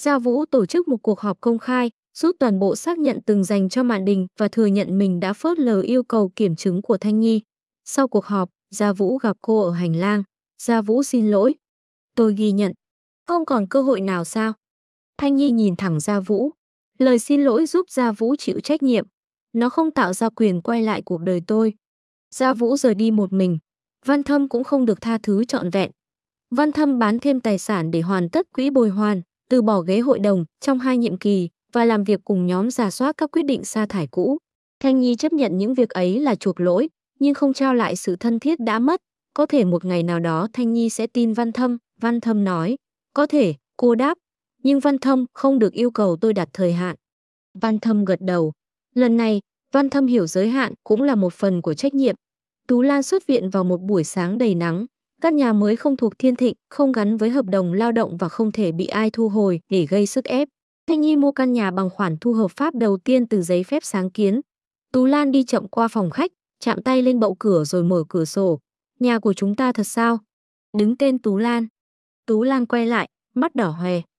Gia Vũ tổ chức một cuộc họp công khai, rút toàn bộ xác nhận từng dành cho Mạn Đình và thừa nhận mình đã phớt lờ yêu cầu kiểm chứng của Thanh Nhi. Sau cuộc họp, Gia Vũ gặp cô ở hành lang. Gia Vũ xin lỗi. Tôi ghi nhận. Không còn cơ hội nào sao? Thanh Nhi nhìn thẳng Gia Vũ. Lời xin lỗi giúp Gia Vũ chịu trách nhiệm. Nó không tạo ra quyền quay lại cuộc đời tôi. Gia Vũ rời đi một mình. Văn Thâm cũng không được tha thứ trọn vẹn. Văn Thâm bán thêm tài sản để hoàn tất quỹ bồi hoàn, từ bỏ ghế hội đồng trong 2 nhiệm kỳ và làm việc cùng nhóm rà soát các quyết định sa thải cũ. Thanh Nhi chấp nhận những việc ấy là chuộc lỗi, nhưng không trao lại sự thân thiết đã mất. Có thể một ngày nào đó Thanh Nhi sẽ tin Văn Thâm. Văn Thâm nói. Có thể, cô đáp. Nhưng Văn Thâm không được yêu cầu tôi đặt thời hạn. Văn Thâm gật đầu. Lần này, Văn Thâm hiểu giới hạn cũng là một phần của trách nhiệm. Tú Lan xuất viện vào một buổi sáng đầy nắng. Căn nhà mới không thuộc Thiên Thịnh, không gắn với hợp đồng lao động và không thể bị ai thu hồi để gây sức ép. Thanh Nhi mua căn nhà bằng khoản thu hợp pháp đầu tiên từ giấy phép sáng kiến. Tú Lan đi chậm qua phòng khách, chạm tay lên bậu cửa rồi mở cửa sổ. Nhà của chúng ta thật sao? Đứng tên Tú Lan. Tú Lan quay lại, mắt đỏ hoe.